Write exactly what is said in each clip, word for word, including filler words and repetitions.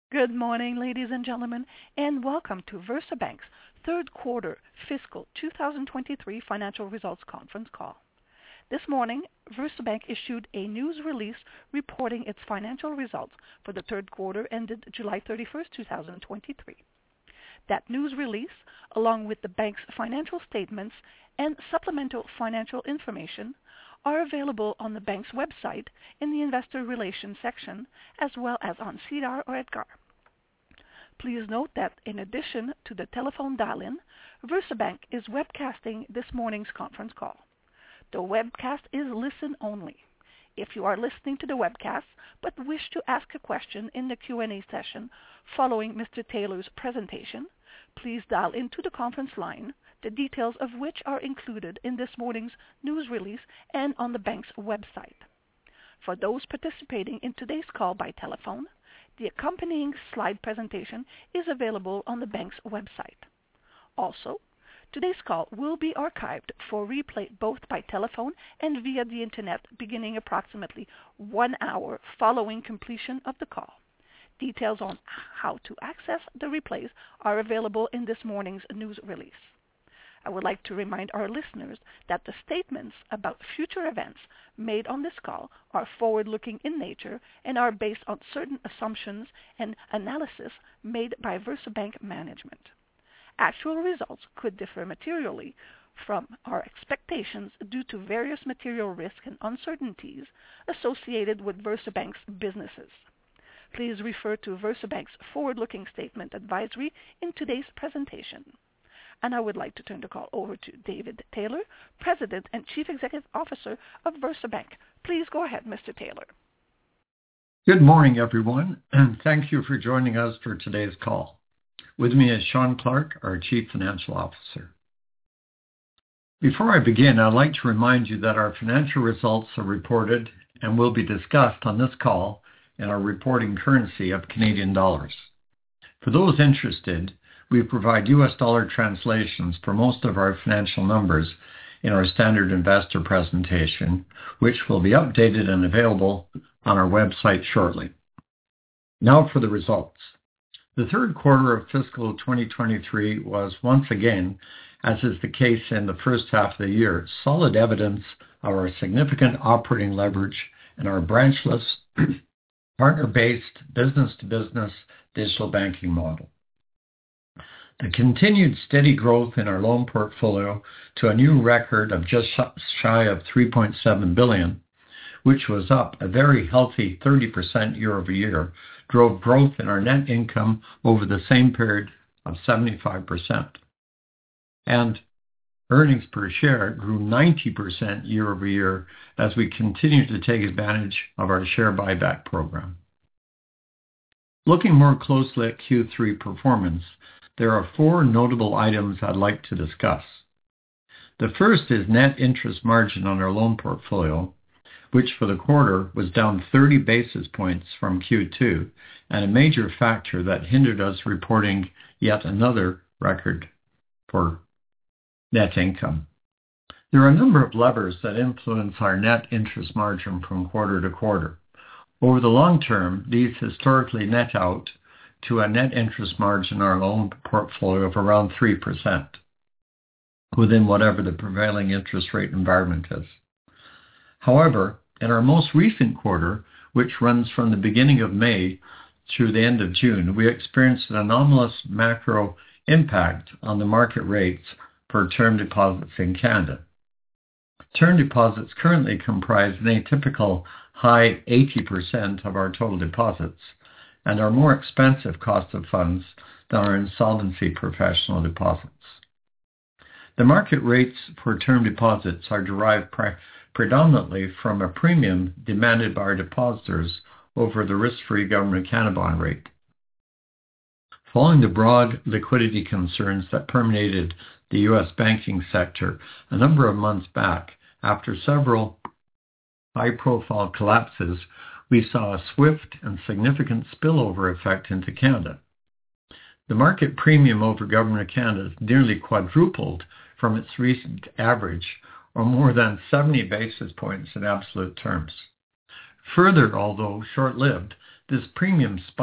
Good morning, ladies and gentlemen, and welcome to VersaBank's third quarter fiscal two thousand twenty-three financial results conference call. This morning, VersaBank issued a news release reporting its financial results for the third quarter ended July thirty-first, two thousand twenty-three. That news release, along with the bank's financial statements and supplemental financial information, are available on the bank's website in the Investor Relations section, as well as on SEDAR or EDGAR. Please note that in addition to the telephone dial-in, VersaBank is webcasting this morning's conference call. The webcast is listen only. If you are listening to the webcast but wish to ask a question in the Q and A session following Mister Taylor's presentation, please dial into the conference line, the details of which are included in this morning's news release and on the bank's website. For those participating in today's call by telephone, the accompanying slide presentation is available on the bank's website. Also, today's call will be archived for replay both by telephone and via the internet beginning approximately one hour following completion of the call. Details on how to access the replays are available in this morning's news release. I would like to remind our listeners that the statements about future events made on this call are forward-looking in nature and are based on certain assumptions and analysis made by VersaBank management. Actual results could differ materially from our expectations due to various material risks and uncertainties associated with VersaBank's businesses. Please refer to VersaBank's forward-looking statement advisory in today's presentation. And I would like to turn the call over to David Taylor, President and Chief Executive Officer of VersaBank. Please go ahead, Mister Taylor. Good morning, everyone, and thank you for joining us for today's call. With me is Shawn Clarke, our Chief Financial Officer. Before I begin, I'd like to remind you that our financial results are reported and will be discussed on this call in our reporting currency of Canadian dollars. For those interested, we provide U S dollar translations for most of our financial numbers in our standard investor presentation, which will be updated and available on our website shortly. Now for the results. The third quarter of fiscal twenty twenty-three was once again, as is the case in the first half of the year, solid evidence of our significant operating leverage and our branchless, partner-based, business-to-business digital banking model. The continued steady growth in our loan portfolio to a new record of just shy of three point seven billion dollars, which was up a very healthy thirty percent year over year, drove growth in our net income over the same period of seventy-five percent. And earnings per share grew ninety percent year over year as we continue to take advantage of our share buyback program. Looking more closely at Q three performance, there are four notable items I'd like to discuss. The first is net interest margin on our loan portfolio, which for the quarter was down thirty basis points from Q two, and a major factor that hindered us reporting yet another record for net income. There are a number of levers that influence our net interest margin from quarter to quarter. Over the long term, these historically net out to a net interest margin on our loan portfolio of around three percent, within whatever the prevailing interest rate environment is. However, in our most recent quarter, which runs from the beginning of May through the end of June, we experienced an anomalous macro impact on the market rates for term deposits in Canada. Term deposits currently comprise an atypical high eighty percent of our total deposits, and are more expensive cost of funds than our insolvency professional deposits. The market rates for term deposits are derived pre- predominantly from a premium demanded by our depositors over the risk-free government Canada bond rate. Following the broad liquidity concerns that permeated the U S banking sector a number of months back, after several high-profile collapses, we saw a swift and significant spillover effect into Canada. The market premium over Government of Canada nearly quadrupled from its recent average, or more than seventy basis points in absolute terms. Further, although short-lived, this premium spike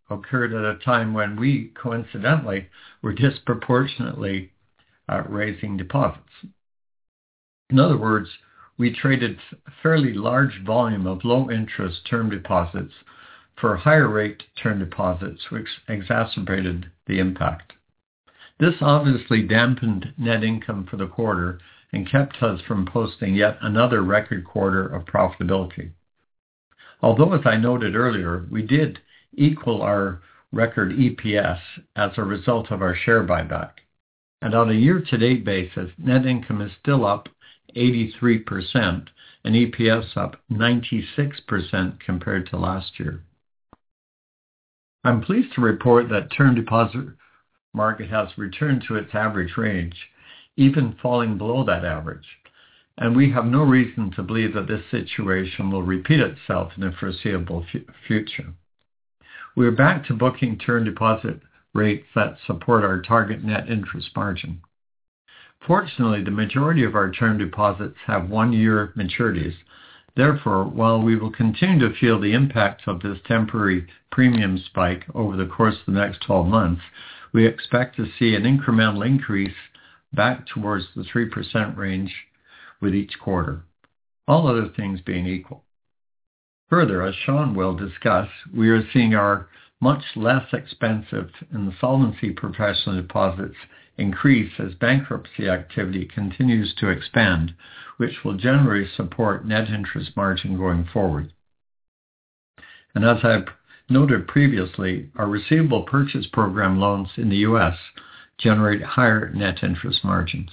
occurred at a time when we, coincidentally, were disproportionately uh, raising deposits. In other words, we traded a fairly large volume of low-interest term deposits for higher-rate term deposits, which exacerbated the impact. This obviously dampened net income for the quarter and kept us from posting yet another record quarter of profitability. Although, as I noted earlier, we did equal our record E P S as a result of our share buyback. And on a year-to-date basis, net income is still up eighty-three percent and E P S up ninety-six percent compared to last year. I'm pleased to report that term deposit market has returned to its average range, even falling below that average. And we have no reason to believe that this situation will repeat itself in the foreseeable f- future. We are back to booking term deposit rates that support our target net interest margin. Fortunately, the majority of our term deposits have one-year maturities. Therefore, while we will continue to feel the impact of this temporary premium spike over the course of the next twelve months, we expect to see an incremental increase back towards the three percent range with each quarter, all other things being equal. Further, as Sean will discuss, we are seeing our much less expensive insolvency professional deposits increase as bankruptcy activity continues to expand, which will generally support net interest margin going forward. And as I've noted previously, our receivable purchase program loans in the U S generate higher net interest margins.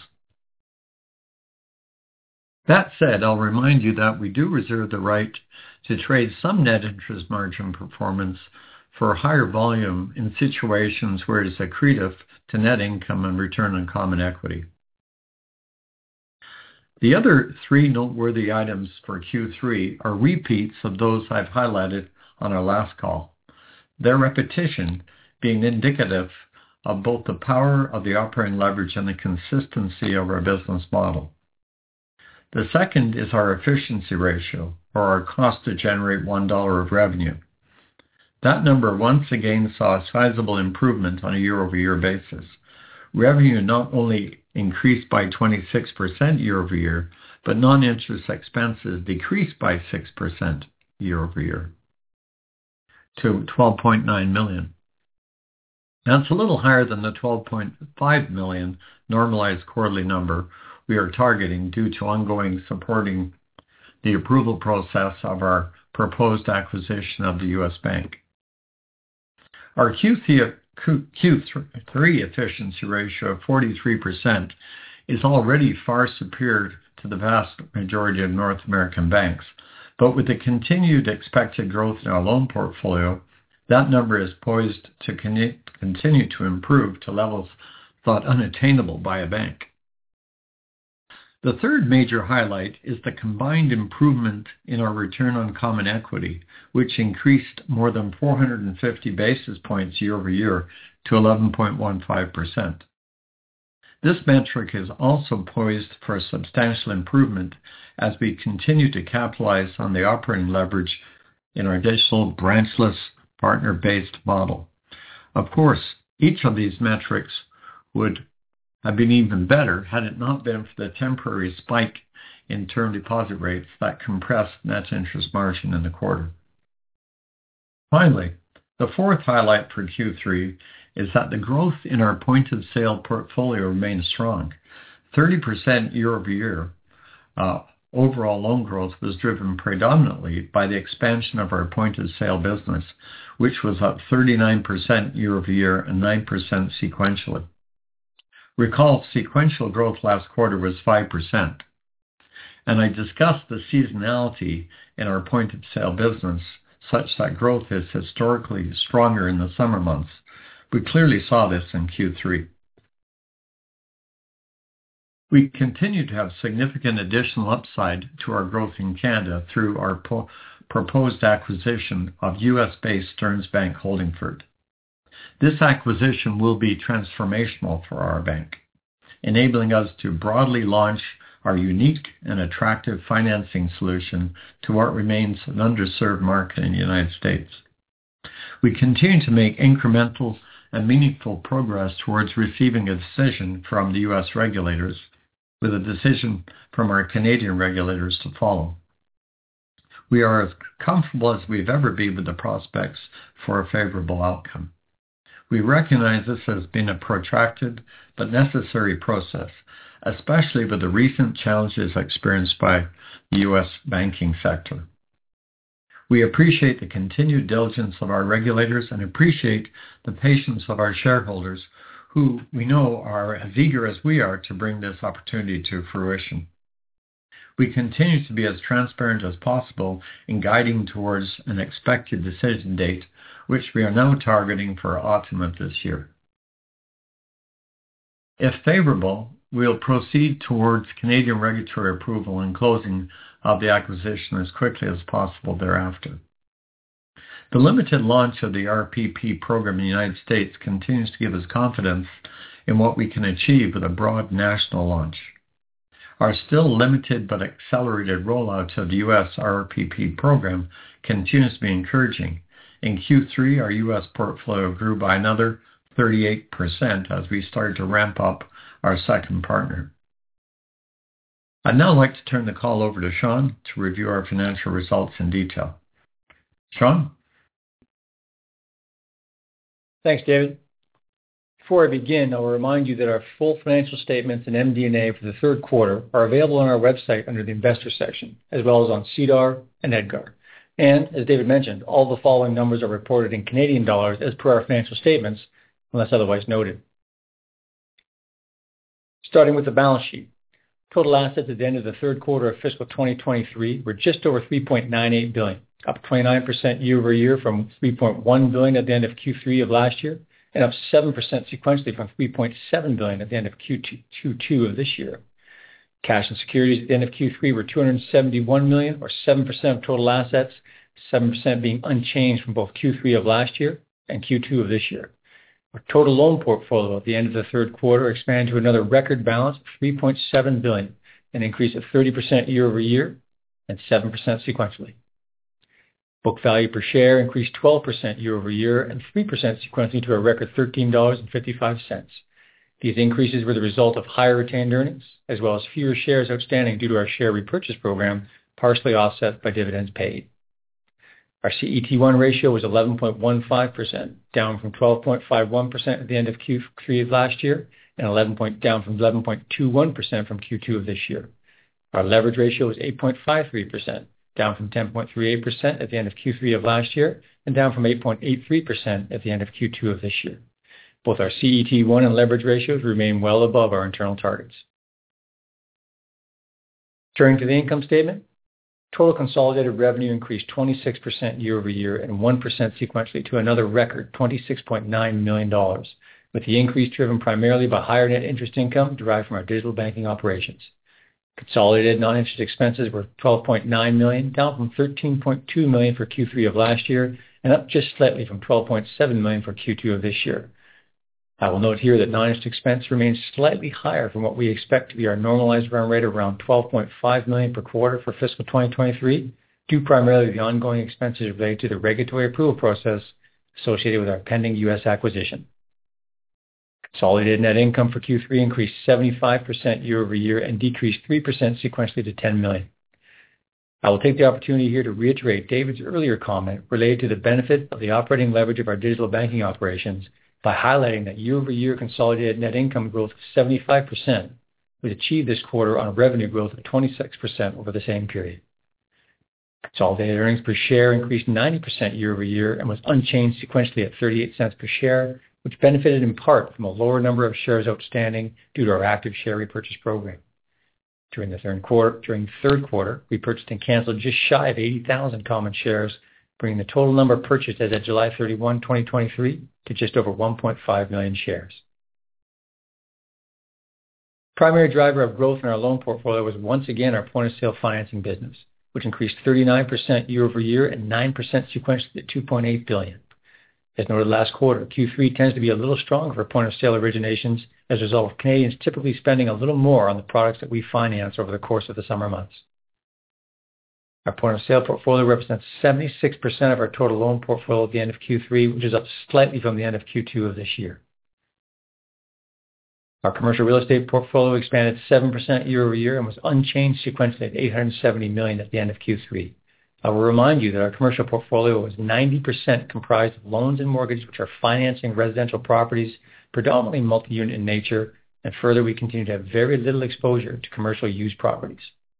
That said, I'll remind you that we do reserve the right to trade some net interest margin performance for higher volume in situations where it is accretive to net income and return on common equity. The other three noteworthy items for Q three are repeats of those I've highlighted on our last call, their repetition being indicative of both the power of the operating leverage and the consistency of our business model. The second is our efficiency ratio, or our cost to generate one dollar of revenue. That number once again saw a sizable improvement on a year-over-year basis. Revenue not only increased by twenty-six percent year-over-year, but non-interest expenses decreased by six percent year-over-year to twelve point nine million dollars. That's a little higher than the twelve point five million dollars normalized quarterly number we are targeting due to ongoing supporting the approval process of our proposed acquisition of the U S Bank. Our Q three efficiency ratio of forty-three percent is already far superior to the vast majority of North American banks, but with the continued expected growth in our loan portfolio, that number is poised to con- continue to improve to levels thought unattainable by a bank. The third major highlight is the combined improvement in our return on common equity, which increased more than four hundred fifty basis points year over year to eleven point one five percent. This metric is also poised for a substantial improvement as we continue to capitalize on the operating leverage in our digital branchless partner-based model. Of course, each of these metrics would have been even better had it not been for the temporary spike in term deposit rates that compressed net interest margin in the quarter. Finally, the fourth highlight for Q three is that the growth in our point-of-sale portfolio remains strong. thirty percent year-over-year uh, overall loan growth was driven predominantly by the expansion of our point-of-sale business, which was up thirty-nine percent year-over-year and nine percent sequentially. Recall, sequential growth last quarter was five percent. And I discussed the seasonality in our point-of-sale business such that growth is historically stronger in the summer months. We clearly saw this in Q three. We continue to have significant additional upside to our growth in Canada through our po- proposed acquisition of U S-based Stearns Bank Holdingford. This acquisition will be transformational for our bank, enabling us to broadly launch our unique and attractive financing solution to what remains an underserved market in the United States. We continue to make incremental and meaningful progress towards receiving a decision from the U S regulators, with a decision from our Canadian regulators to follow. We are as comfortable as we've ever been with the prospects for a favorable outcome. We recognize this has been a protracted but necessary process, especially with the recent challenges experienced by the U S banking sector. We appreciate the continued diligence of our regulators and appreciate the patience of our shareholders, who we know are as eager as we are to bring this opportunity to fruition. We continue to be as transparent as possible in guiding towards an expected decision date, which we are now targeting for autumn of this year. If favorable, we'll proceed towards Canadian regulatory approval and closing of the acquisition as quickly as possible thereafter. The limited launch of the R P P program in the United States continues to give us confidence in what we can achieve with a broad national launch. Our still limited but accelerated rollout of the U S R P P program continues to be encouraging. In Q three, our U S portfolio grew by another thirty-eight percent as we started to ramp up our second partner. I'd now like to turn the call over to Sean to review our financial results in detail. Sean? Thanks, David. Before I begin, I'll remind you that our full financial statements and M D and A for the third quarter are available on our website under the Investor section, as well as on SEDAR and EDGAR. And, as David mentioned, all the following numbers are reported in Canadian dollars as per our financial statements, unless otherwise noted. Starting with the balance sheet. Total assets at the end of the third quarter of fiscal twenty twenty-three were just over three point nine eight billion dollars, up twenty-nine percent year over year from three point one billion dollars at the end of Q three of last year, and up seven percent sequentially from three point seven billion dollars at the end of Q two of this year. Cash and securities at the end of Q three were two hundred seventy-one million dollars, or seven percent of total assets, seven percent being unchanged from both Q three of last year and Q two of this year. Our total loan portfolio at the end of the third quarter expanded to another record balance of three point seven billion dollars, an increase of thirty percent year over year and seven percent sequentially. Book value per share increased twelve percent year over year and three percent sequentially to a record thirteen dollars and fifty-five cents. These increases were the result of higher retained earnings, as well as fewer shares outstanding due to our share repurchase program, partially offset by dividends paid. Our C E T one ratio was eleven point one five percent, down from twelve point five one percent at the end of Q three of last year, and eleven point, down from eleven point two one percent from Q two of this year. Our leverage ratio was eight point five three percent, down from ten point three eight percent at the end of Q three of last year, and down from eight point eight three percent at the end of Q two of this year. Both our C E T one and leverage ratios remain well above our internal targets. Turning to the income statement, total consolidated revenue increased twenty-six percent year over year and one percent sequentially to another record twenty-six point nine million dollars, with the increase driven primarily by higher net interest income derived from our digital banking operations. Consolidated non-interest expenses were twelve point nine million dollars, down from thirteen point two million dollars for Q three of last year, and up just slightly from twelve point seven million dollars for Q two of this year. I will note here that non-interest expense remains slightly higher from what we expect to be our normalized run rate of around twelve point five million dollars per quarter for fiscal twenty twenty-three, due primarily to the ongoing expenses related to the regulatory approval process associated with our pending U S acquisition. Consolidated net income for Q three increased seventy-five percent year over year and decreased three percent sequentially to ten million dollars. I will take the opportunity here to reiterate David's earlier comment related to the benefit of the operating leverage of our digital banking operations by highlighting that year-over-year consolidated net income growth of seventy-five percent was achieved this quarter on a revenue growth of twenty-six percent over the same period. Consolidated earnings per share increased ninety percent year over year and was unchanged sequentially at thirty-eight cents per share, which benefited in part from a lower number of shares outstanding due to our active share repurchase program. During the third quarter, during the third quarter, we purchased and canceled just shy of eighty thousand common shares, bringing the total number purchased as of July thirty-first, twenty twenty-three to just over one point five million shares. Primary driver of growth in our loan portfolio was once again our point-of-sale financing business, which increased thirty-nine percent year over year and nine percent sequentially to two point eight billion dollars. As noted last quarter, Q three tends to be a little stronger for point-of-sale originations as a result of Canadians typically spending a little more on the products that we finance over the course of the summer months. Our point-of-sale portfolio represents seventy-six percent of our total loan portfolio at the end of Q three, which is up slightly from the end of Q two of this year. Our commercial real estate portfolio expanded seven percent year over year and was unchanged sequentially at eight hundred seventy million dollars at the end of Q three. I will remind you that our commercial portfolio was ninety percent comprised of loans and mortgages which are financing residential properties, predominantly multi-unit in nature, and further, we continue to have very little exposure to commercial use properties.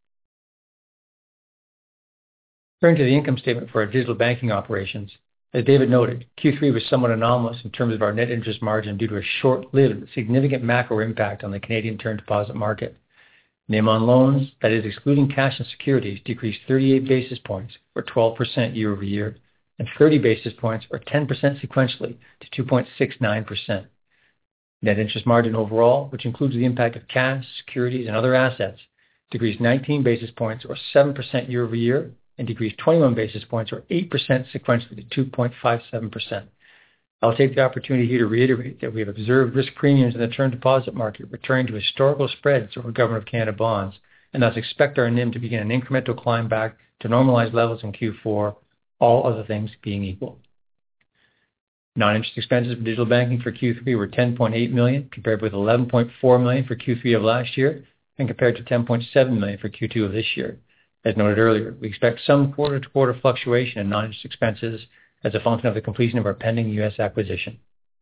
Turning to the income statement for our digital banking operations, as David noted, Q three was somewhat anomalous in terms of our net interest margin due to a short-lived, significant macro impact on the Canadian term deposit market. N I M on loans, that is excluding cash and securities, decreased thirty-eight basis points, or twelve percent year over year, and thirty basis points, or ten percent sequentially, to two point six nine percent. Net interest margin overall, which includes the impact of cash, securities, and other assets, decreased nineteen basis points, or seven percent year over year, and decreased twenty-one basis points, or eight percent sequentially, to two point five seven percent. I'll take the opportunity here to reiterate that we have observed risk premiums in the term deposit market returning to historical spreads over Government of Canada bonds, and thus expect our N I M to begin an incremental climb back to normalized levels in Q four, all other things being equal. Non-interest expenses for digital banking for Q three were ten point eight million dollars, compared with eleven point four million dollars for Q three of last year, and compared to ten point seven million dollars for Q two of this year. As noted earlier, we expect some quarter-to-quarter fluctuation in non-interest expenses as a function of the completion of our pending U S acquisition.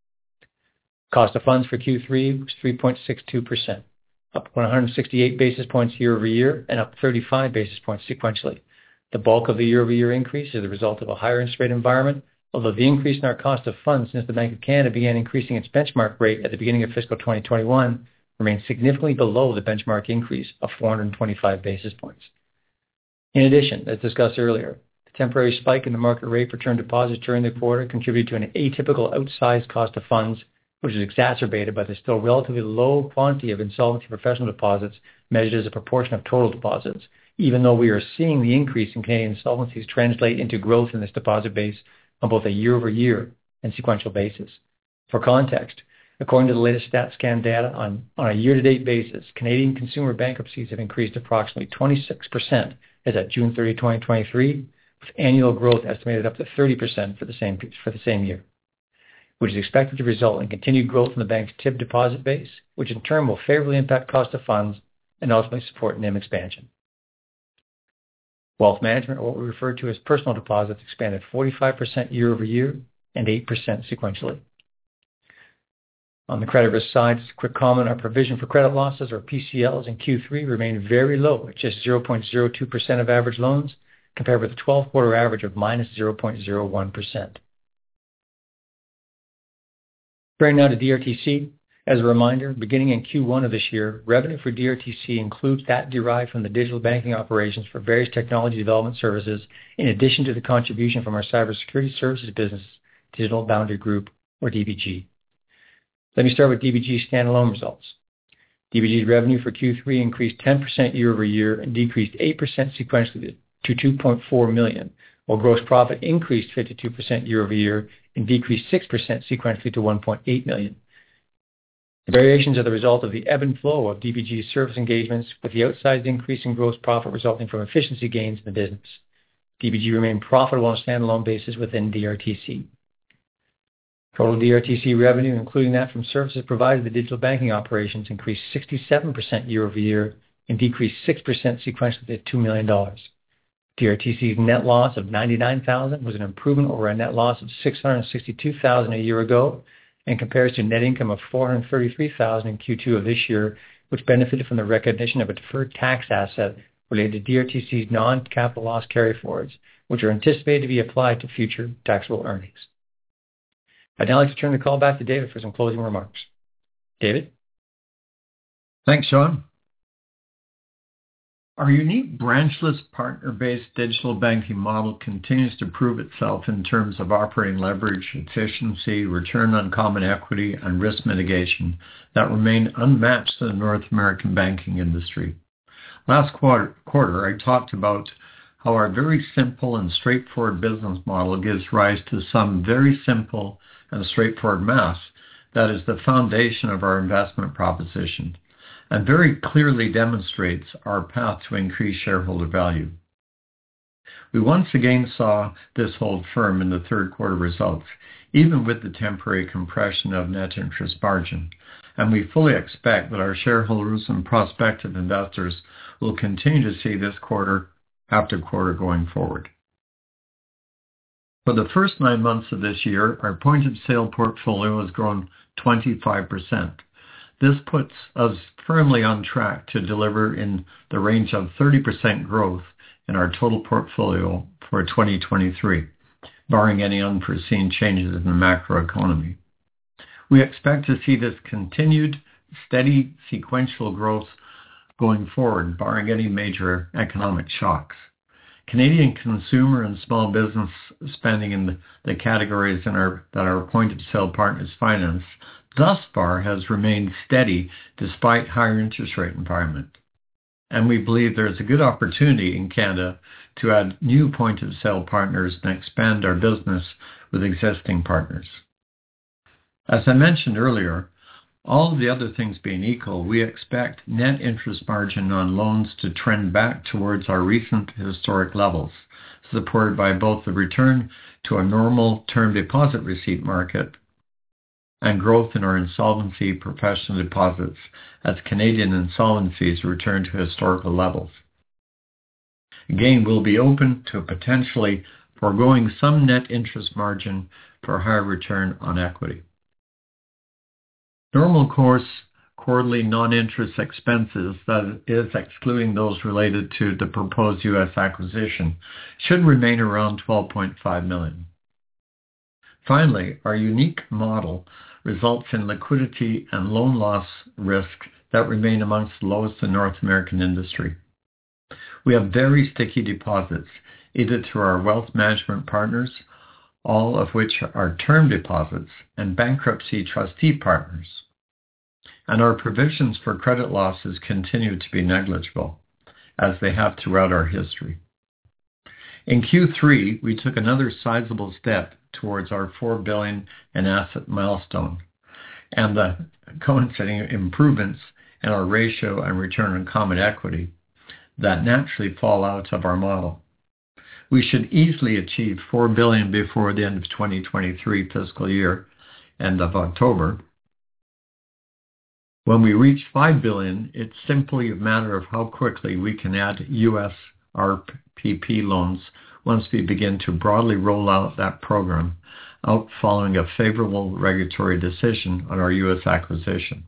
Cost of funds for Q three was three point six two percent, up one hundred sixty-eight basis points year over year and up thirty-five basis points sequentially. The bulk of the year-over-year increase is the result of a higher interest rate environment, although the increase in our cost of funds since the Bank of Canada began increasing its benchmark rate at the beginning of fiscal twenty twenty-one remains significantly below the benchmark increase of four hundred twenty-five basis points. In addition, as discussed earlier, the temporary spike in the market rate for term deposits during the quarter contributed to an atypical outsized cost of funds, which is exacerbated by the still relatively low quantity of insolvency professional deposits measured as a proportion of total deposits, even though we are seeing the increase in Canadian insolvencies translate into growth in this deposit base on both a year-over-year and sequential basis. For context, according to the latest StatsCan data, on, on a year-to-date basis, Canadian consumer bankruptcies have increased approximately twenty-six percent as at June thirtieth, twenty twenty-three, with annual growth estimated up to thirty percent for the same for the same year, which is expected to result in continued growth in the bank's T I B deposit base, which in turn will favorably impact cost of funds and ultimately support N I M expansion. Wealth management, or what we refer to as personal deposits, expanded forty-five percent year over year and eight percent sequentially. On the credit risk side, just a quick comment, our provision for credit losses, or P C Ls, in Q three remained very low at just zero point zero two percent of average loans, compared with the twelve-quarter average of minus zero point zero one percent. Turning now to D R T C. As a reminder, beginning in Q one of this year, revenue for D R T C includes that derived from the digital banking operations for various technology development services, in addition to the contribution from our cybersecurity services business, Digital Boundary Group, or D B G. Let me start with D B G's standalone results. D B G's revenue for Q three increased ten percent year over year and decreased eight percent sequentially to two point four million dollars, while gross profit increased fifty-two percent year over year and decreased six percent sequentially to one point eight million dollars. The variations are the result of the ebb and flow of D B G's service engagements, with the outsized increase in gross profit resulting from efficiency gains in the business. D B G remained profitable on a standalone basis within D R T C. Total D R T C revenue, including that from services provided to digital banking operations, increased sixty-seven percent year over year and decreased six percent sequentially to two million dollars. D R T C's net loss of ninety-nine thousand dollars was an improvement over a net loss of six hundred sixty-two thousand dollars a year ago, and compares to net income of four hundred thirty-three thousand dollars in Q two of this year, which benefited from the recognition of a deferred tax asset related to D R T C's non-capital loss carryforwards, which are anticipated to be applied to future taxable earnings. I'd now like to turn the call back to David for some closing remarks. David? Thanks, Sean. Our unique branchless partner-based digital banking model continues to prove itself in terms of operating leverage, efficiency, return on common equity, and risk mitigation that remain unmatched in the North American banking industry. Last quarter, quarter, I talked about how our very simple and straightforward business model gives rise to some very simple and straightforward math that is the foundation of our investment proposition, and very clearly demonstrates our path to increase shareholder value. We once again saw this hold firm in the third quarter results, even with the temporary compression of net interest margin, and we fully expect that our shareholders and prospective investors will continue to see this quarter after quarter going forward. For the first nine months of this year, our point-of-sale portfolio has grown twenty-five percent. This puts us firmly on track to deliver in the range of thirty percent growth in our total portfolio for twenty twenty-three, barring any unforeseen changes in the macroeconomy. We expect to see this continued steady sequential growth going forward, barring any major economic shocks. Canadian consumer and small business spending in the, the categories in our, that our point-of-sale partners finance thus far has remained steady despite higher interest rate environment. And we believe there is a good opportunity in Canada to add new point-of-sale partners and expand our business with existing partners. As I mentioned earlier, all of the other things being equal, we expect net interest margin on loans to trend back towards our recent historic levels, supported by both the return to a normal term deposit receipt market and growth in our insolvency professional deposits as Canadian insolvencies return to historical levels. Again, we'll be open to potentially foregoing some net interest margin for higher return on equity. Normal course quarterly non-interest expenses, that is excluding those related to the proposed U S acquisition, should remain around twelve point five million dollars. Finally, our unique model results in liquidity and loan loss risk that remain amongst the lowest in North American industry. We have very sticky deposits, either through our wealth management partners, all of which are term deposits, and bankruptcy trustee partners. And our provisions for credit losses continue to be negligible, as they have throughout our history. In Q three, we took another sizable step towards our four billion dollars in asset milestone and the coinciding improvements in our ratio and return on common equity that naturally fall out of our model. We should easily achieve four billion dollars before the end of twenty twenty-three fiscal year, end of October. When we reach five billion dollars, it's simply a matter of how quickly we can add U S R P P loans once we begin to broadly roll out that program, out following a favorable regulatory decision on our U S acquisition.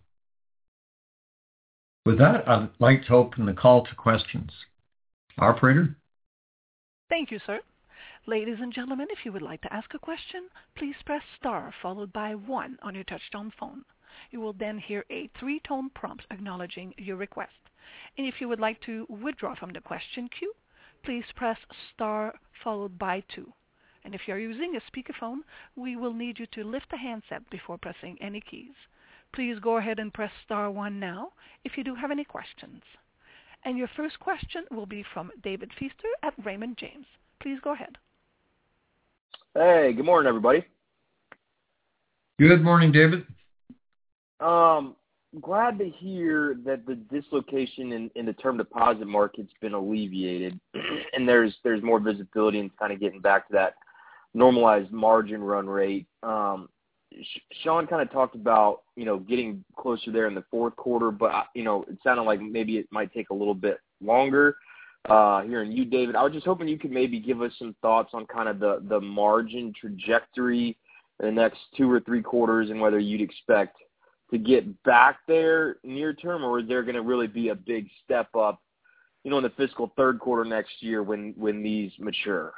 With that, I'd like to open the call to questions. Operator? Thank you, sir. Ladies and gentlemen, if you would like to ask a question, please press star followed by one on your touchtone phone. You will then hear a three-tone prompt acknowledging your request. And if you would like to withdraw from the question queue, please press star followed by two. And if you're using a speakerphone, we will need you to lift the handset before pressing any keys. Please go ahead and press star one now if you do have any questions. And your first question will be from David Feaster at Raymond James. Please go ahead. Hey, good morning, everybody. Good morning, David. Um, glad to hear that the dislocation in, in the term deposit market's been alleviated, and there's there's more visibility and kind of getting back to that normalized margin run rate. Um, Shawn kind of talked about, you know, getting closer there in the fourth quarter, but, you know, it sounded like maybe it might take a little bit longer. Uh, hearing you, David, I was just hoping you could maybe give us some thoughts on kind of the, the margin trajectory in the next two or three quarters and whether you'd expect to get back there near term, or is there going to really be a big step up, you know, in the fiscal third quarter next year when, when these mature?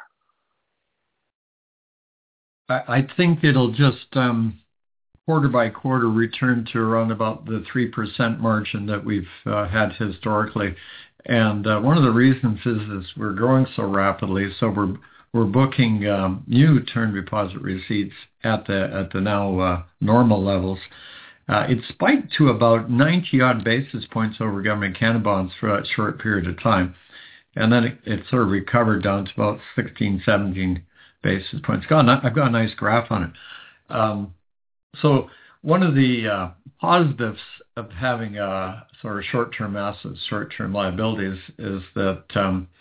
I think it'll just um, quarter by quarter return to around about the three percent margin that we've uh, had historically. And uh, one of the reasons is, is we're growing so rapidly, so we're we're booking um, new term deposit receipts at the at the now uh, normal levels. Uh, it spiked to about ninety odd basis points over Government Canada bonds for that short period of time, and then it, it sort of recovered down to about sixteen, seventeen basis points. Got a, I've got a nice graph on it. Um, so one of the uh, positives of having a sort of short-term assets, short-term liabilities, is that um,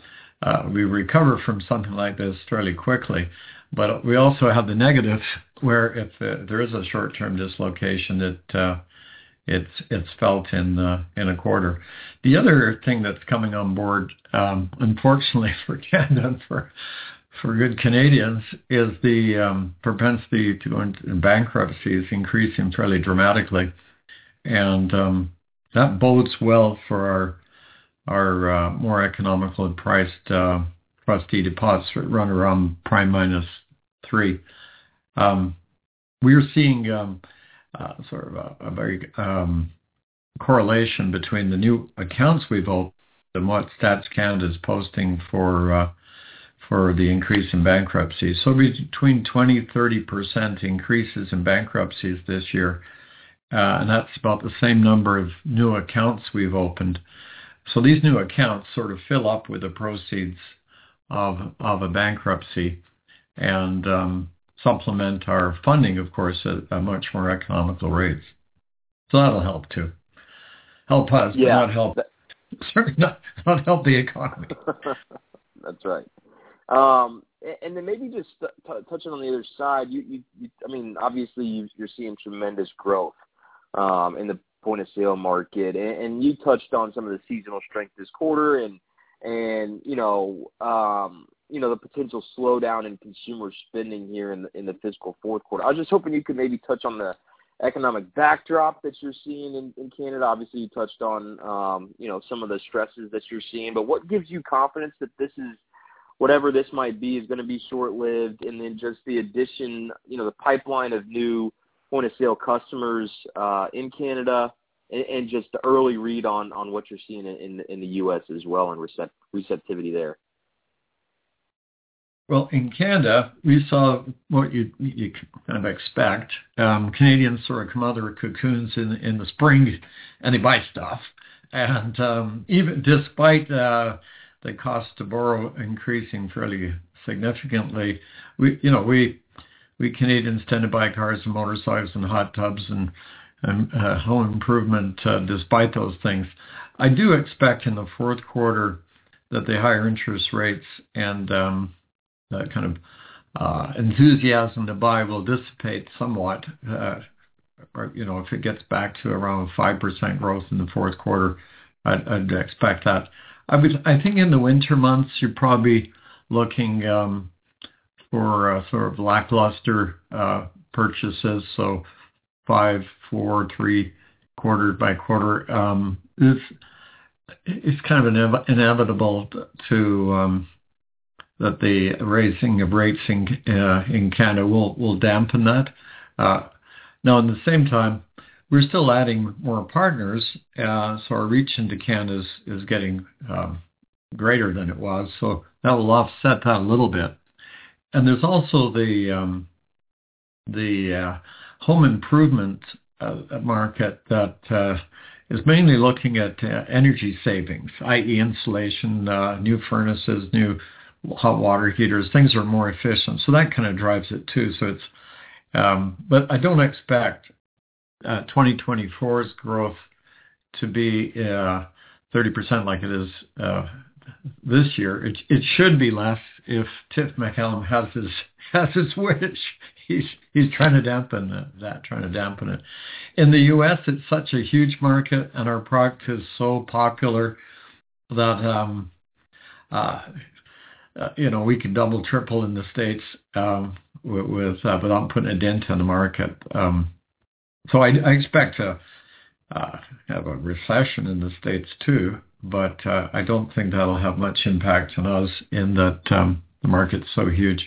uh, we recover from something like this fairly quickly. But we also have the negative where if uh, there is a short-term dislocation, it uh, it's it's felt in uh, in a quarter. The other thing that's coming on board, um, unfortunately for Canada and for for good Canadians, is the um, propensity to go into bankruptcy is increasing fairly dramatically, and um, that bodes well for our our uh, more economically priced uh, trustee deposits that run around prime minus three. Um, we're seeing um, uh, sort of a, a very um, correlation between the new accounts we've opened and what Stats Canada is posting for uh, for the increase in bankruptcies. So between twenty to thirty percent increases in bankruptcies this year, uh, and that's about the same number of new accounts we've opened. So these new accounts sort of fill up with the proceeds of of a bankruptcy and um, supplement our funding, of course, at, at much more economical rates. So that'll help too. Help us, yeah, but not help. That, certainly not, not help the economy. That's right. Um, and then maybe just t- touching on the other side, you, you, you I mean, obviously you, you're seeing tremendous growth um, in the point of sale market, and, and you touched on some of the seasonal strength this quarter, and and you know, um, you know, the potential slowdown in consumer spending here in the, in the fiscal fourth quarter. I was just hoping you could maybe touch on the economic backdrop that you're seeing in, in Canada. Obviously, you touched on um, you know, some of the stresses that you're seeing, but what gives you confidence that this is, whatever this might be, is going to be short-lived, and then just the addition, you know, the pipeline of new point-of-sale customers uh, in Canada, and, and just the early read on, on what you're seeing in, in, in the U S as well, and recept- receptivity there. Well, in Canada, we saw what you you kind of expect. Um, Canadians sort of come out of their cocoons in in the spring, and they buy stuff. And um, even despite uh, the cost to borrow increasing fairly significantly, we you know we we Canadians tend to buy cars and motorcycles and hot tubs and, and uh, home improvement uh, despite those things. I do expect in the fourth quarter that the higher interest rates and um, that kind of uh, enthusiasm to buy will dissipate somewhat. Uh, or, you know, if it gets back to around five percent growth in the fourth quarter, I'd, I'd expect that. I would, I think in the winter months, you're probably looking um, for uh, sort of lackluster uh, purchases. So five, four, three, quarter by quarter. Um, it's, it's kind of inev- inevitable to um, that the raising of rates in, uh, in Canada will, will dampen that. Uh, now, at the same time, we're still adding more partners, uh, so our reach into Canada is, is getting um, greater than it was, so that will offset that a little bit. And there's also the um, the uh, home improvement uh, market that uh, is mainly looking at uh, energy savings, that is insulation, uh, new furnaces, new hot water heaters. Things are more efficient, so that kind of drives it too. So it's, um, but I don't expect uh, twenty twenty-four's growth to be uh, thirty percent like it is uh, this year. It, it should be less if Tiff Macklem has his has his wish. He's he's trying to dampen that, that, trying to dampen it. In the U S, it's such a huge market, and our product is so popular that um, uh, uh, you know we can double, triple in the States um, with, with uh, without putting a dent in the market. Um, so I, I expect to uh, have a recession in the States too, but uh, I don't think that'll have much impact on us in that um, the market's so huge.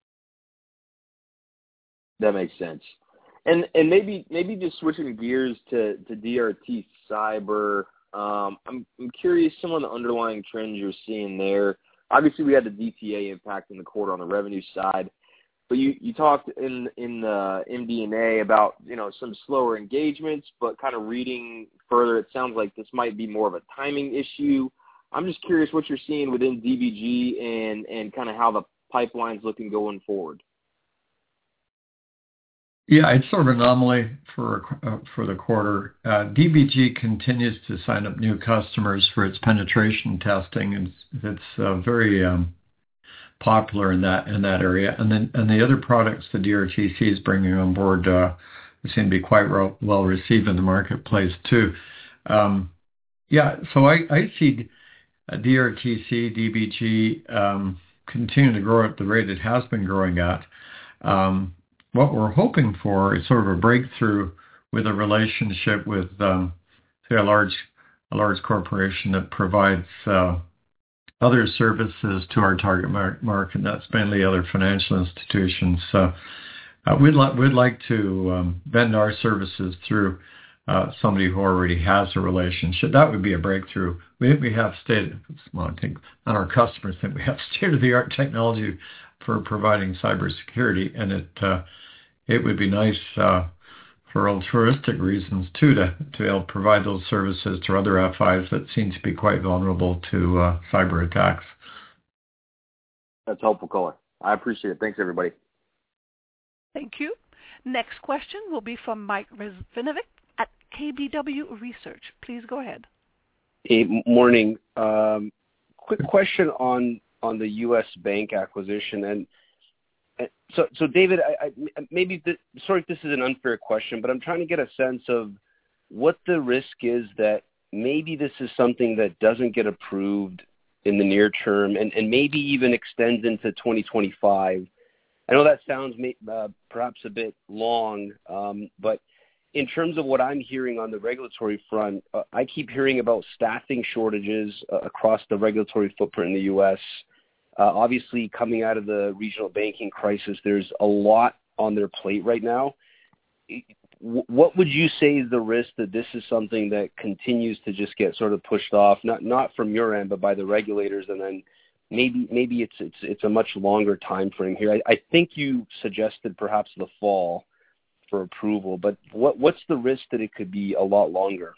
That makes sense. And and maybe maybe just switching gears to, to D R T Cyber, um, I'm I'm curious some of the underlying trends you're seeing there. Obviously, we had the D T A impact in the quarter on the revenue side, but you, you talked in in the M D and A about, you know, some slower engagements, but kind of reading further, it sounds like this might be more of a timing issue. I'm just curious what you're seeing within D B G and and kind of how the pipeline's looking going forward. Yeah, it's sort of an anomaly for for uh, for the quarter. Uh, D B G continues to sign up new customers for its penetration testing, and it's uh, very um, popular in that in that area. And then and the other products the D R T C is bringing on board uh, seem to be quite well, well received in the marketplace too. Um, yeah, so I, I see D R T C, D B G um, continue to grow at the rate it has been growing at. Um, what we're hoping for is sort of a breakthrough with a relationship with, um, say, a large a large corporation that provides uh, other services to our target mar- market, and that's mainly other financial institutions. So uh, we'd, li- we'd like to um, vend our services through uh, somebody who already has a relationship. That would be a breakthrough. We, we have state, well, I think, and our customers think we have state-of-the-art technology for providing cybersecurity, and it uh, it would be nice uh, for altruistic reasons too to to be able to provide those services to other F Is that seem to be quite vulnerable to uh, cyber attacks. That's helpful color. I appreciate it. Thanks, everybody. Thank you. Next question will be from Mike Rizvinovic at K B W Research. Please go ahead. Hey, morning. Um, quick question on on the U S bank acquisition, and, and so so David, I, I, maybe the, sorry if this is an unfair question, but I'm trying to get a sense of what the risk is that maybe this is something that doesn't get approved in the near term, and, and maybe even extends into twenty twenty-five. I know that sounds uh, perhaps a bit long, um, but in terms of what I'm hearing on the regulatory front, uh, I keep hearing about staffing shortages uh, across the regulatory footprint in the U S. Uh, obviously, coming out of the regional banking crisis, there's a lot on their plate right now. What would you say is the risk that this is something that continues to just get sort of pushed off, not not from your end, but by the regulators, and then maybe maybe it's it's it's a much longer time frame here? I, I think you suggested perhaps the fall for approval, but what what's the risk that it could be a lot longer?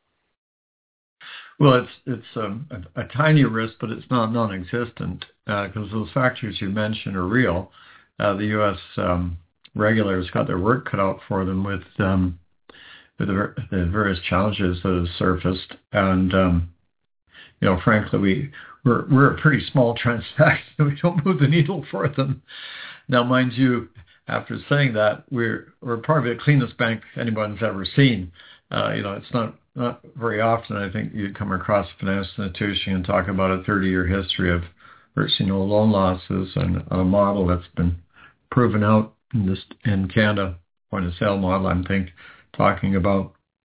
Well, it's it's um, a, a tiny risk, but it's not non-existent because uh, those factors you mentioned are real. Uh, the U S um, regulators got their work cut out for them with um, with the, the various challenges that have surfaced, and um, you know, frankly, we we're we're a pretty small transaction. We don't move the needle for them. Now, mind you, after saying that, we're we're probably the cleanest bank anyone's ever seen. Uh, you know, it's not, not very often, I think, you come across a financial institution and talk about a thirty-year history of virtually no loan losses and a model that's been proven out in this in Canada, point of sale model, I think, talking about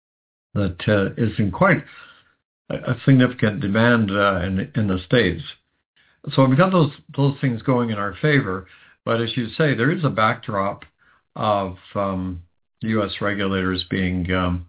that uh, is in quite a, a significant demand uh, in in the States. So we've got those those things going in our favor. But as you say, there is a backdrop of um, U S regulators being um,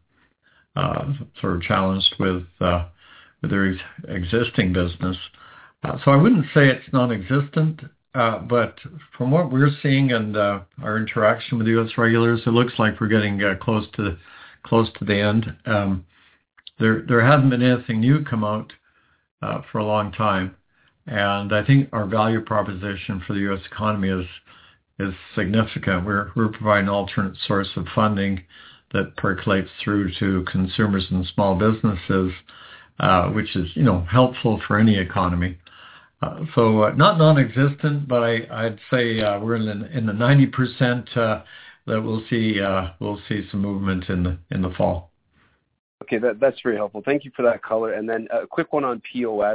uh, sort of challenged with, uh, with their ex- existing business. Uh, so I wouldn't say it's non-existent, uh, but from what we're seeing and uh, our interaction with U S regulators, it looks like we're getting uh, close to close to the end. Um, there there hasn't been anything new come out uh, for a long time. And I think our value proposition for the U S economy is is significant. We're we're providing an alternate source of funding that percolates through to consumers and small businesses, uh, which is you know helpful for any economy. Uh, so uh, not non-existent, but I, I'd say uh, we're in the, in the ninety percent uh, that we'll see uh, we'll see some movement in the in the fall. Okay, that that's very helpful. Thank you for that color. And then a quick one on P O S.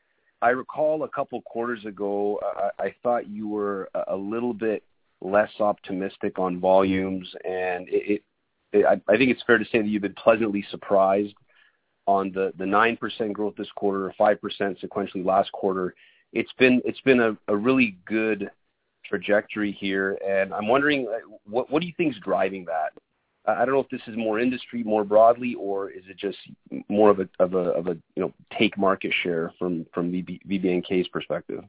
I recall a couple quarters ago, uh, I thought you were a little bit less optimistic on volumes, and it, it, I, I think it's fair to say that you've been pleasantly surprised on the, the nine percent growth this quarter, or five percent sequentially last quarter. It's been it's been a, a really good trajectory here, and I'm wondering what what do you think is driving that? I don't know if this is more industry more broadly, or is it just more of a of a of a you know take market share from from V B N K's perspective?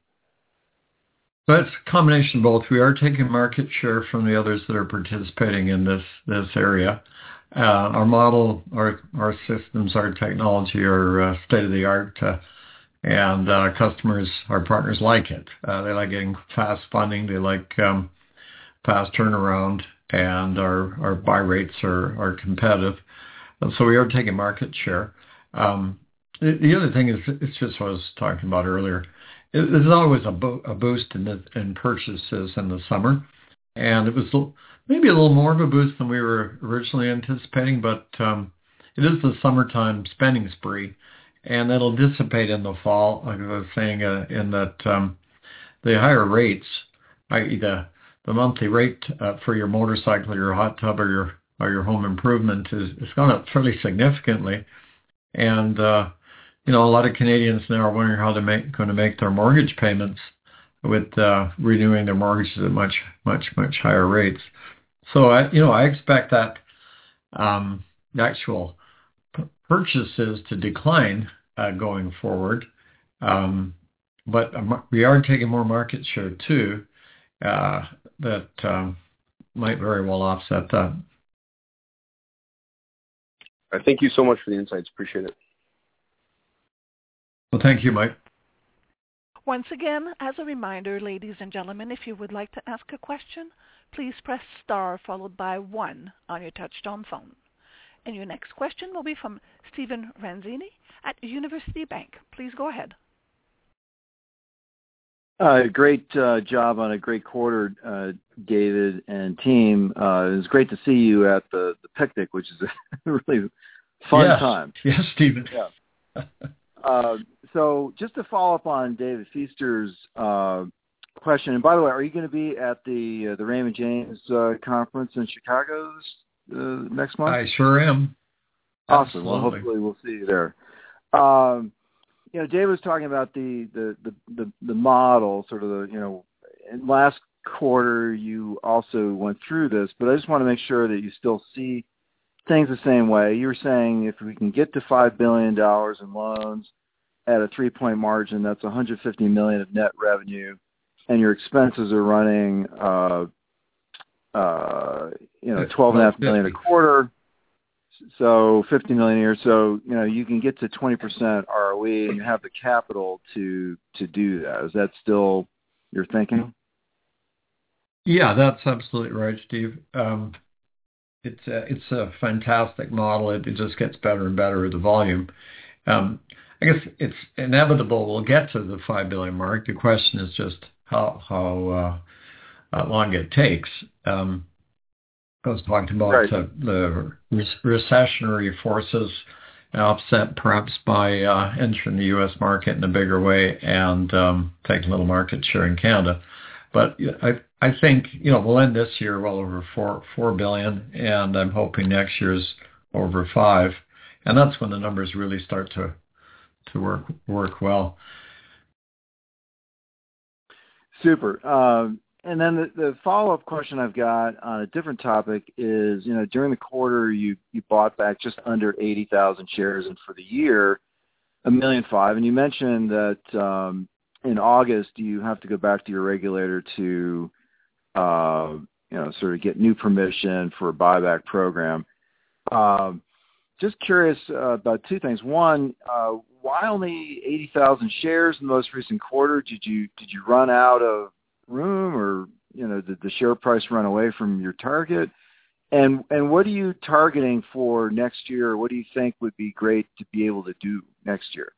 Well, it's a combination of both. We are taking market share from the others that are participating in this this area. Uh, our model, our our systems, our technology are uh, state of the art, uh, and uh, customers, our partners like it. Uh, they like getting fast funding. They like um, fast turnaround. and our, our buy rates are, are competitive. And so we are taking market share. Um, the, the other thing is, it's just what I was talking about earlier. It, there's always a, bo- a boost in, the, in purchases in the summer, and it was maybe a little more of a boost than we were originally anticipating, but um, it is the summertime spending spree, and that'll dissipate in the fall, like I was saying, uh, in that um, the higher rates, that is the, the monthly rate uh, for your motorcycle, your hot tub, or your or your home improvement is, is gone up fairly significantly. And, uh, you know, a lot of Canadians now are wondering how they're make, going to make their mortgage payments with uh, renewing their mortgages at much, much, much higher rates. So, I, you know, I expect that um, the actual p- purchases to decline uh, going forward. Um, but we are taking more market share, too, uh, that um, might very well offset that. Thank you so much for the insights. Appreciate it. Well, thank you, Mike. Once again, as a reminder, ladies and gentlemen, if you would like to ask a question, please press star followed by one on your touch-tone phone. And your next question will be from Stephen Ranzini at University Bank. Please go ahead. Uh, great uh, job on a great quarter, uh, David and team. Uh, it was great to see you at the, the picnic, which is a really fun yes. time. Yes, Stephen. Yeah. uh, so just to follow up on David Feaster's uh, question, and by the way, are you going to be at the uh, the Raymond James uh, conference in Chicago this, uh, next month? I sure am. Awesome. Absolutely. Well, hopefully we'll see you there. Um, You know, Dave was talking about the, the, the, the, the model, sort of the, you know, in last quarter you also went through this, but I just want to make sure that you still see things the same way. You were saying if we can get to five billion dollars in loans at a three-point margin, that's one hundred fifty million dollars of net revenue, and your expenses are running, uh, uh, you know, twelve point five million dollars a quarter. So fifty million a year. So, you know, you can get to twenty percent R O E and you have the capital to, to do that. Is that still your thinking? Yeah, that's absolutely right, Steve. Um, it's a, it's a fantastic model. It, it just gets better and better with the volume. Um, I guess it's inevitable we'll get to the five billion mark. The question is just how, how, uh, how long it takes. Um, I was talking about right. uh, the re- recessionary forces offset perhaps by uh, entering the U S market in a bigger way and um, taking a little market share in Canada. But I I think, you know, we'll end this year well over four four billion, and I'm hoping next year's over five, and that's when the numbers really start to to work work well. Super. Um, And then the, the follow-up question I've got on a different topic is, you know, during the quarter you, you bought back just under eighty thousand shares, and for the year, a million five. And you mentioned that um, in August you have to go back to your regulator to, uh, you know, sort of get new permission for a buyback program. Um, just curious uh, about two things. One, uh, why only eighty thousand shares in the most recent quarter? Did you did you run out of room, or, you know, did the share price run away from your target? And and what are you targeting for next year? What do you think would be great to be able to do next year?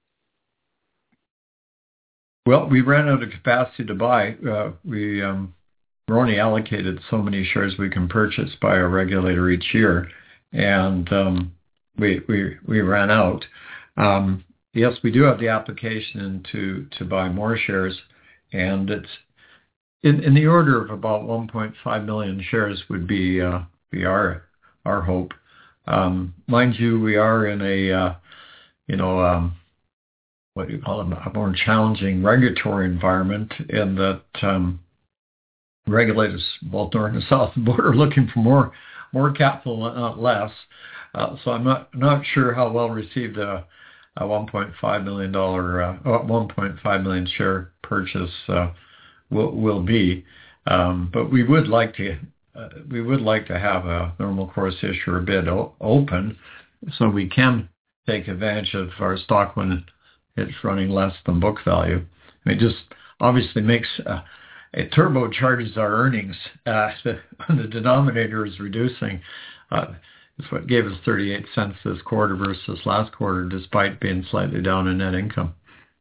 Well, we ran out of capacity to buy. Uh, we um, we're only allocated so many shares we can purchase by a regulator each year, and um, we we we ran out. Um, yes, we do have the application in to to buy more shares, and it's In, in the order of about one point five million shares would be uh, be our our hope. Um, mind you, we are in a uh, you know um, what do you call it, a more challenging regulatory environment, in that um, regulators both north and south of the border are looking for more more capital, not less. Uh, so I'm not not sure how well received a, a one point five million dollar uh, one point five million share purchase Uh, Will, will be, um, but we would like to uh, we would like to have a normal course issuer bid o- open, so we can take advantage of our stock when it's running less than book value. I mean, it just obviously makes uh, it turbocharges our earnings. Uh, the, the denominator is reducing. Uh, it's what gave us thirty-eight cents this quarter versus last quarter, despite being slightly down in net income.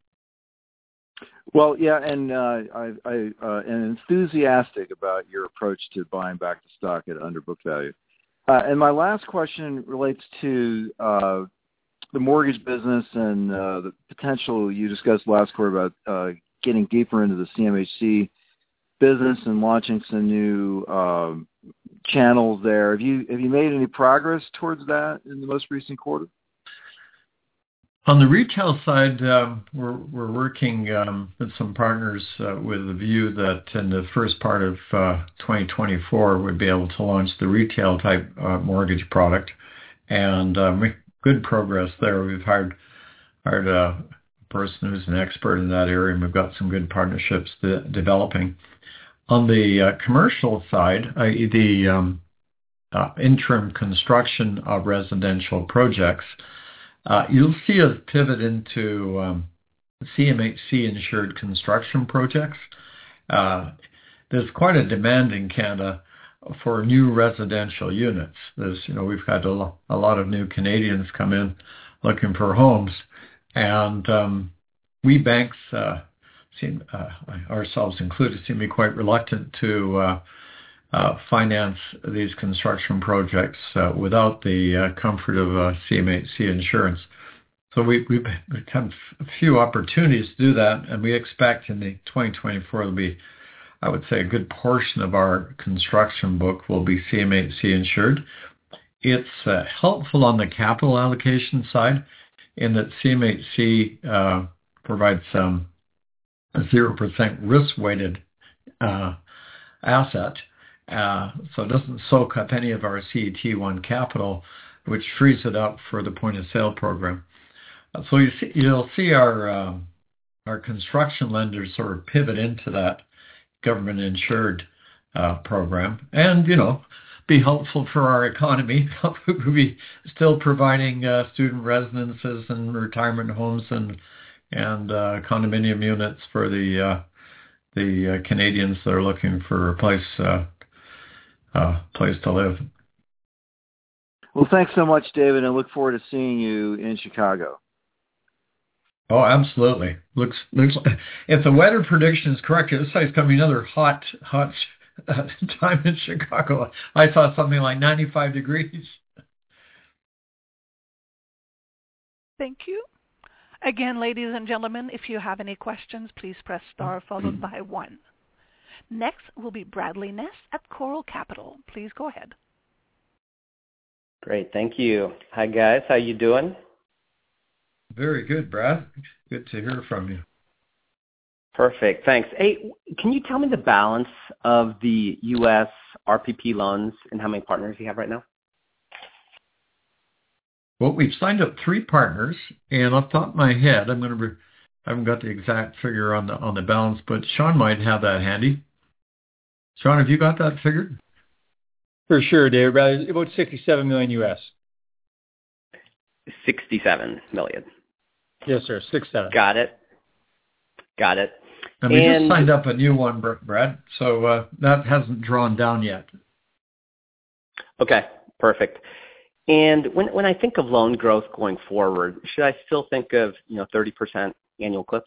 Well, yeah, and uh, I, I uh, am enthusiastic about your approach to buying back the stock at under book value. Uh, and my last question relates to uh, the mortgage business and uh, the potential you discussed last quarter about uh, getting deeper into the C M H C business and launching some new um, channels there. Have you have you made any progress towards that in the most recent quarter? On the retail side, um, we're we're working um, with some partners uh, with the view that in the first part of uh, twenty twenty-four we'd be able to launch the retail type uh, mortgage product, and uh, make good progress there. We've hired hired a person who's an expert in that area, and we've got some good partnerships de- developing. On the uh, commercial side, that is the um, uh, interim construction of residential projects, Uh, you'll see us pivot into um, C M H C insured construction projects. Uh, there's quite a demand in Canada for new residential units. There's, you know, we've had a, lo- a lot of new Canadians come in looking for homes, and um, we banks, uh, seem, uh, ourselves included, seem to be quite reluctant to uh, Uh, finance these construction projects uh, without the uh, comfort of uh, C M H C insurance. So we, we've had a few opportunities to do that, and we expect in the twenty twenty-four there'll be, I would say, a good portion of our construction book will be C M H C insured. It's uh, helpful on the capital allocation side in that C M H C uh, provides um, a zero percent risk-weighted uh, asset. Uh, so it doesn't soak up any of our C E T one capital, which frees it up for the point-of-sale program. Uh, so you see, you'll see our uh, our construction lenders sort of pivot into that government-insured uh, program, and you know, be helpful for our economy. We'll be still providing uh, student residences and retirement homes and and uh, condominium units for the uh, the uh, Canadians that are looking for a place. Uh, Uh, place to live. Well, thanks so much, David. I look forward to seeing you in Chicago. Oh, absolutely. Looks looks if the weather prediction is correct, it looks like it's going to be another hot hot uh, time in Chicago. I saw something like ninety-five degrees. Thank you. Again, ladies and gentlemen, if you have any questions, please press star followed by one. Next will be Bradley Ness at Coral Capital. Please go ahead. Great, thank you. Hi guys, how you doing? Very good, Brad. Good to hear from you. Perfect, thanks. Hey, can you tell me the balance of the U S R P P loans and how many partners you have right now? Well, we've signed up three partners, and off the top of my head, I'm going to. Re- I haven't got the exact figure on the on the balance, but Sean might have that handy. Sean, have you got that figured? For sure, David. About sixty-seven million U S. sixty-seven million. Yes, sir. Six seven. Got it. Got it. And we and, just signed up a new one, Brad, so uh, that hasn't drawn down yet. Okay, perfect. And when when I think of loan growth going forward, should I still think of, you know, thirty percent annual clips?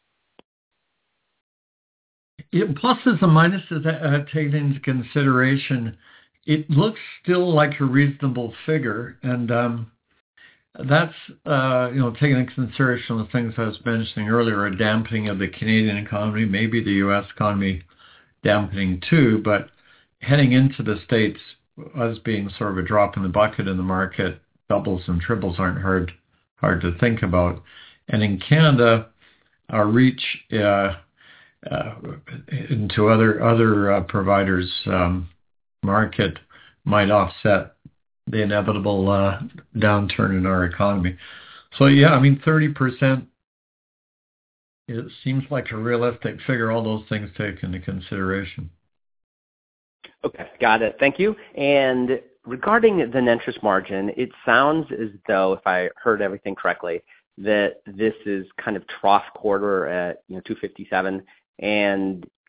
Yeah, pluses and minuses uh, taken into consideration, it looks still like a reasonable figure, and um, that's uh, you know, taking into consideration the things I was mentioning earlier, a dampening of the Canadian economy, maybe the U S economy dampening too, but heading into the States, us being sort of a drop in the bucket in the market, doubles and triples aren't hard hard to think about. And in Canada, our reach uh, uh, into other other uh, providers' um, market might offset the inevitable uh, downturn in our economy. So yeah, I mean, thirty percent, it seems like a realistic figure, all those things taken into consideration. Okay, got it. Thank you. And regarding the net interest margin, it sounds as though, if I heard everything correctly, that this is kind of trough quarter at, you know, two fifty-seven. And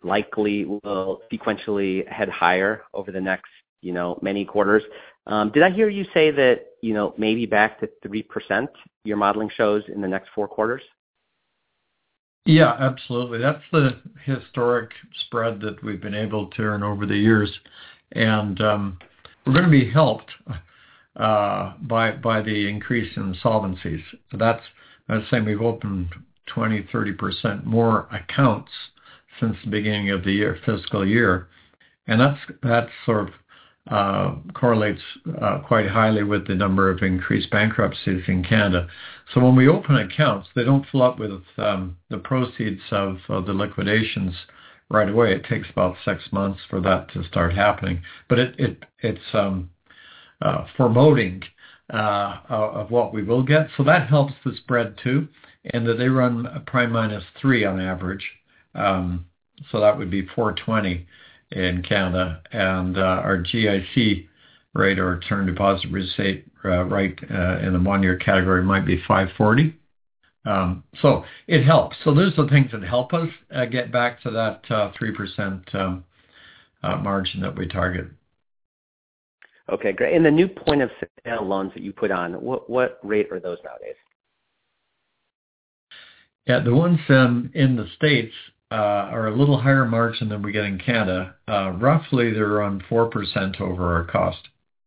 likely will sequentially head higher over the next, you know, many quarters. Um, did I hear you say that, you know, maybe back to three percent your modeling shows in the next four quarters? Yeah, absolutely. That's the historic spread that we've been able to earn over the years. And um, we're going to be helped uh, by by the increase in solvencies. So that's, I was saying we've opened twenty, thirty percent more accounts since the beginning of the year, fiscal year. And that's, that's sort of uh, correlates uh, quite highly with the number of increased bankruptcies in Canada. So when we open accounts, they don't fill up with um, the proceeds of, of the liquidations right away. It takes about six months for that to start happening. But it, it it's um, uh, foreboding uh, of what we will get. So that helps the spread too, and that they run a prime minus three on average. Um, so that would be four twenty in Canada, and uh, our G I C rate, or term deposit rate, uh, right uh, in the one-year category, might be five forty. Um, so it helps. So those are the things that help us uh, get back to that uh, three percent um, uh, margin that we target. Okay, great. And the new point of sale loans that you put on, what what rate are those nowadays? Yeah, the ones um, in the States uh, are a little higher margin than we get in Canada. Uh, roughly, they're around four percent over our cost.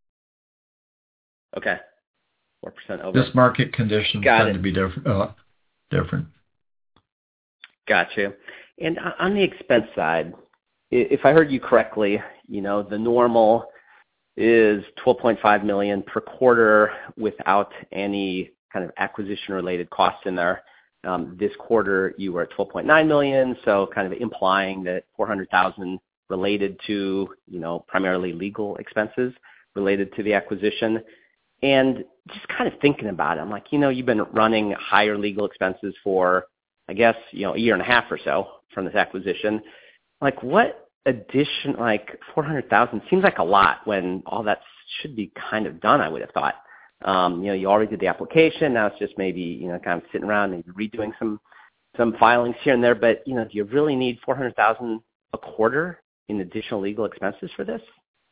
Okay, four percent over. This market conditions Got tend it. to be different. Uh, different. Got you. And on the expense side, if I heard you correctly, you know, the normal is twelve point five million dollars per quarter without any kind of acquisition-related costs in there. Um, this quarter, you were at twelve point nine million dollars, so kind of implying that four hundred thousand dollars related to, you know, primarily legal expenses related to the acquisition. And just kind of thinking about it, I'm like, you know, you've been running higher legal expenses for, I guess, you know, a year and a half or so from this acquisition. Like, what addition, like four hundred thousand seems like a lot when all that should be kind of done, I would have thought. Um, you know, you already did the application. Now it's just maybe, you know, kind of sitting around and redoing some some filings here and there. But, you know, do you really need four hundred thousand dollars a quarter in additional legal expenses for this?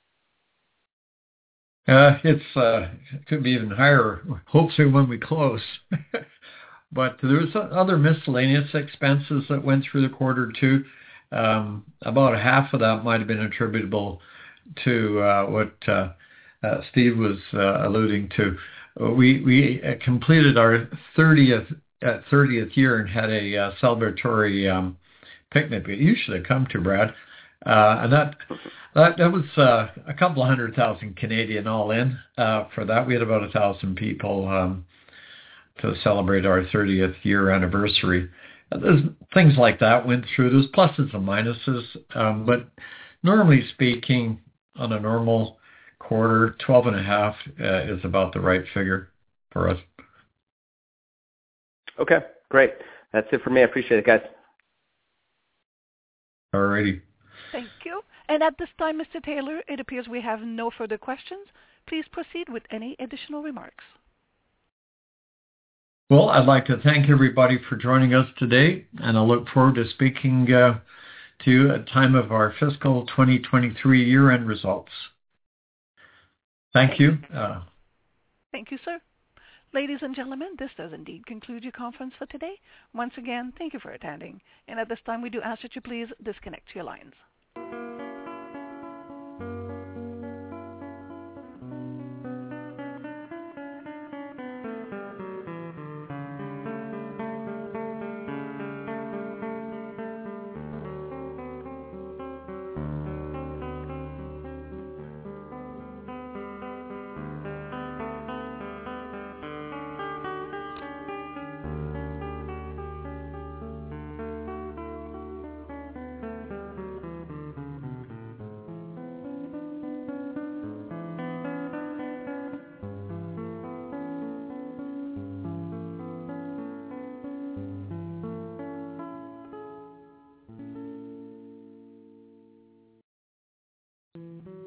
Uh, it's uh, it could be even higher, hopefully when we close. But there was other miscellaneous expenses that went through the quarter too. Um, about half of that might have been attributable to uh, what uh, uh, Steve was uh, alluding to. We we completed our thirtieth uh, thirtieth year and had a uh, celebratory um, picnic that you should have come to, Brad. Uh, and that that that was uh, a couple of hundred thousand Canadian all in uh, for that. We had about a thousand people um, to celebrate our thirtieth year anniversary. There's things like that went through. There's pluses and minuses, um, but normally speaking, on a normal quarter, twelve and a half uh, is about the right figure for us. Okay, great. That's it for me. I appreciate it, guys. All righty. Thank you. And at this time, Mister Taylor, it appears we have no further questions. Please proceed with any additional remarks. Well, I'd like to thank everybody for joining us today, and I look forward to speaking uh, to you at the time of our fiscal twenty twenty-three year-end results. Thank, thank you. Uh, thank you, sir. Ladies and gentlemen, this does indeed conclude your conference for today. Once again, thank you for attending. And at this time, we do ask that you please disconnect your lines. Mm-hmm.